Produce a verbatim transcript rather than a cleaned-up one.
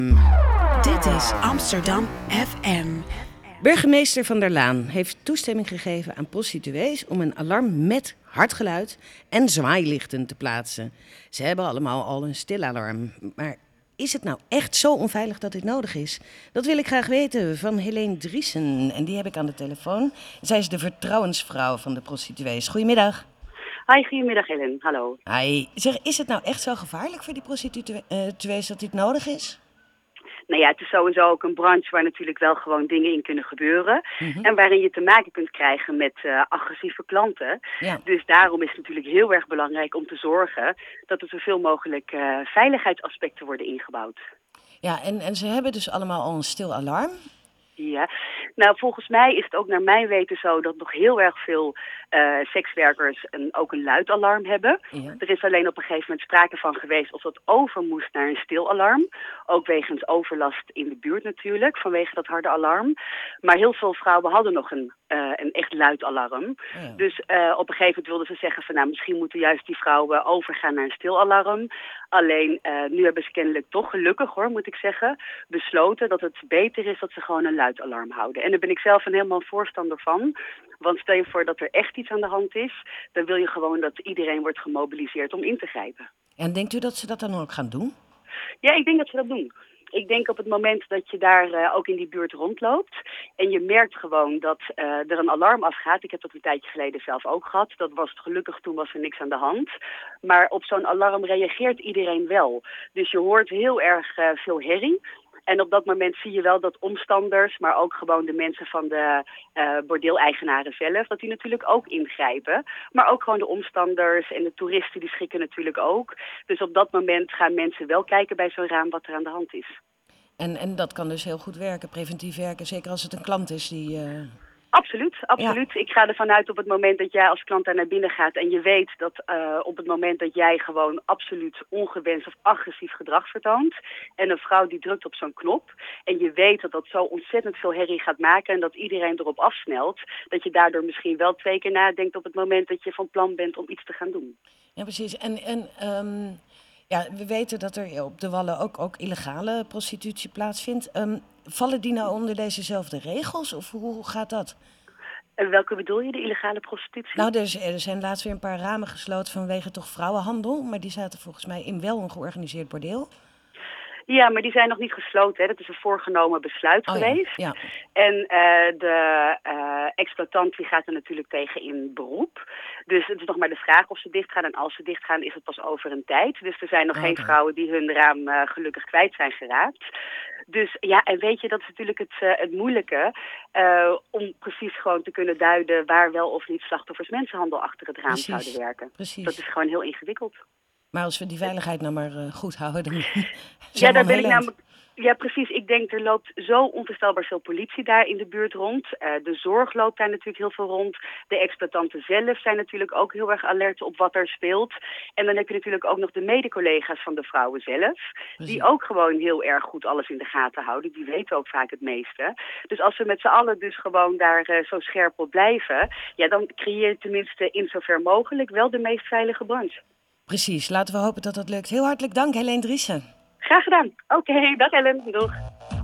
Dit is Amsterdam F M. Burgemeester Van der Laan heeft toestemming gegeven aan prostituees om een alarm met hard geluid en zwaailichten te plaatsen. Ze hebben allemaal al een stilalarm. Maar is het nou echt zo onveilig dat dit nodig is? Dat wil ik graag weten van Helene Driessen. En die heb ik aan de telefoon. Zij is de vertrouwensvrouw van de prostituees. Goedemiddag. Hi, goedemiddag Helen. Hallo. Hi. Zeg, is het nou echt zo gevaarlijk voor die prostituees dat dit nodig is? Nou ja, het is sowieso ook een branche waar natuurlijk wel gewoon dingen in kunnen gebeuren. Mm-hmm. En waarin je te maken kunt krijgen met uh, agressieve klanten. Ja. Dus daarom is het natuurlijk heel erg belangrijk om te zorgen dat er zoveel mogelijk uh, veiligheidsaspecten worden ingebouwd. Ja, en, en ze hebben dus allemaal al een stil alarm. Ja, nou volgens mij is het ook naar mijn weten zo dat nog heel erg veel uh, sekswerkers een, ook een luidalarm hebben. Ja. Er is alleen op een gegeven moment sprake van geweest of dat over moest naar een stilalarm. Ook wegens overlast in de buurt natuurlijk, vanwege dat harde alarm. Maar heel veel vrouwen hadden nog een, uh, een echt luid alarm. Ja. Dus uh, op een gegeven moment wilden ze zeggen van nou misschien moeten juist die vrouwen overgaan naar een stilalarm. Alleen uh, nu hebben ze kennelijk toch gelukkig hoor, moet ik zeggen, besloten dat het beter is dat ze gewoon een luidalarm houden. En daar ben ik zelf een helemaal voorstander van. Want stel je voor dat er echt iets aan de hand is, dan wil je gewoon dat iedereen wordt gemobiliseerd om in te grijpen. En denkt u dat ze dat dan ook gaan doen? Ja, ik denk dat ze dat doen. Ik denk op het moment dat je daar uh, ook in die buurt rondloopt en je merkt gewoon dat uh, er een alarm afgaat. Ik heb dat een tijdje geleden zelf ook gehad. Dat was gelukkig, toen was er niks aan de hand. Maar op zo'n alarm reageert iedereen wel. Dus je hoort heel erg uh, veel herrie. En op dat moment zie je wel dat omstanders, maar ook gewoon de mensen van de uh, bordeeleigenaren zelf, dat die natuurlijk ook ingrijpen. Maar ook gewoon de omstanders en de toeristen, die schrikken natuurlijk ook. Dus op dat moment gaan mensen wel kijken bij zo'n raam wat er aan de hand is. En, en dat kan dus heel goed werken, preventief werken, zeker als het een klant is die... Uh... Absoluut, absoluut. Ja. Ik ga ervan uit op het moment dat jij als klant daar naar binnen gaat en je weet dat uh, op het moment dat jij gewoon absoluut ongewenst of agressief gedrag vertoont en een vrouw die drukt op zo'n knop en je weet dat dat zo ontzettend veel herrie gaat maken en dat iedereen erop afsnelt, dat je daardoor misschien wel twee keer nadenkt op het moment dat je van plan bent om iets te gaan doen. Ja, precies. En, en um, ja, we weten dat er op de Wallen ook, ook illegale prostitutie plaatsvindt. Um, vallen die nou onder dezezelfde regels of hoe gaat dat? En welke bedoel je, de illegale prostitutie? Nou, er, er zijn laatst weer een paar ramen gesloten vanwege toch vrouwenhandel. Maar die zaten volgens mij in wel een georganiseerd bordeel. Ja, maar die zijn nog niet gesloten. Hè. Dat is een voorgenomen besluit oh, geweest. Ja, ja. En uh, de uh, exploitant die gaat er natuurlijk tegen in beroep. Dus het is nog maar de vraag of ze dichtgaan. En als ze dichtgaan is het pas over een tijd. Dus er zijn nog oh, geen okay. vrouwen die hun raam uh, gelukkig kwijt zijn geraakt. Dus ja, en weet je, dat is natuurlijk het, uh, het moeilijke. Uh, om precies gewoon te kunnen duiden waar wel of niet slachtoffers mensenhandel achter het raam Precies. zouden werken. Precies. Dat is gewoon heel ingewikkeld. Maar als we die veiligheid nou maar uh, goed houden, dan ja, daar ben ik namelijk. Ja, precies. Ik denk, er loopt zo onvoorstelbaar veel politie daar in de buurt rond. Uh, de zorg loopt daar natuurlijk heel veel rond. De exploitanten zelf zijn natuurlijk ook heel erg alert op wat er speelt. En dan heb je natuurlijk ook nog de mede-collega's van de vrouwen zelf. Precies. Die ook gewoon heel erg goed alles in de gaten houden. Die weten ook vaak het meeste. Dus als we met z'n allen dus gewoon daar uh, zo scherp op blijven, ja, dan creëer je tenminste in zover mogelijk wel de meest veilige branche. Precies, laten we hopen dat dat lukt. Heel hartelijk dank, Helene Driessen. Graag gedaan. Oké, okay, dag Ellen. Doeg.